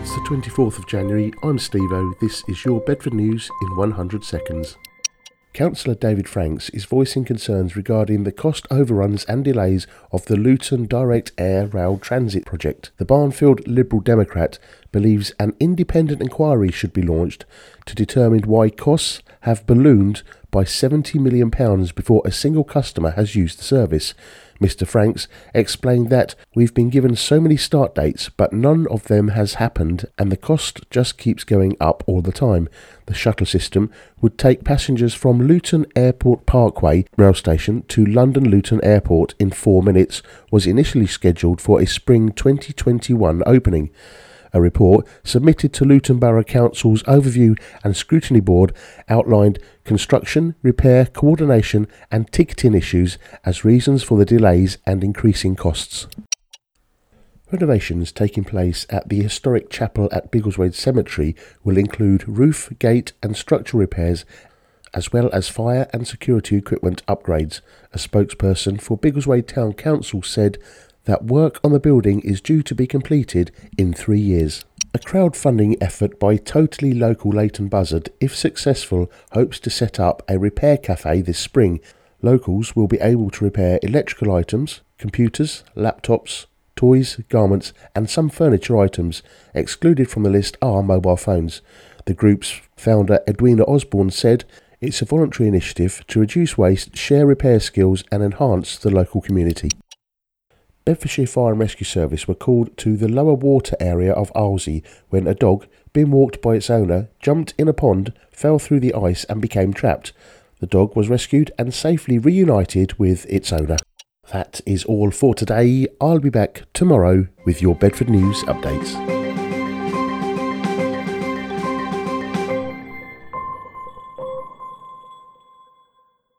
It's the 24th of January, I'm Steve-O, this is your Bedford News in 100 seconds. Councillor David Franks is voicing concerns regarding the cost overruns and delays of the Luton Direct Air Rail Transit project. The Barnfield Liberal Democrat believes an independent inquiry should be launched to determine why costs have ballooned by £70 million before a single customer has used the service. Mr Franks explained that we've been given so many start dates, but none of them has happened and the cost just keeps going up all the time. The shuttle system would take passengers from Luton Airport Parkway rail station to London Luton Airport in 4 minutes, was initially scheduled for a spring 2021 opening. A report submitted to Luton Borough Council's Overview and Scrutiny Board outlined construction, repair, coordination and ticketing issues as reasons for the delays and increasing costs. Renovations taking place at the historic chapel at Biggleswade Cemetery will include roof, gate and structural repairs, as well as fire and security equipment upgrades. A spokesperson for Biggleswade Town Council said that work on the building is due to be completed in 3 years. A crowdfunding effort by Totally Local Leighton Buzzard, if successful, hopes to set up a repair cafe this spring. Locals will be able to repair electrical items, computers, laptops, toys, garments and some furniture items. Excluded from the list are mobile phones. The group's founder Edwina Osborne said, "It's a voluntary initiative to reduce waste, share repair skills and enhance the local community." Bedfordshire Fire and Rescue Service were called to the lower water area of Arlesey when a dog, being walked by its owner, jumped in a pond, fell through the ice and became trapped. The dog was rescued and safely reunited with its owner. That is all for today. I'll be back tomorrow with your Bedford News updates.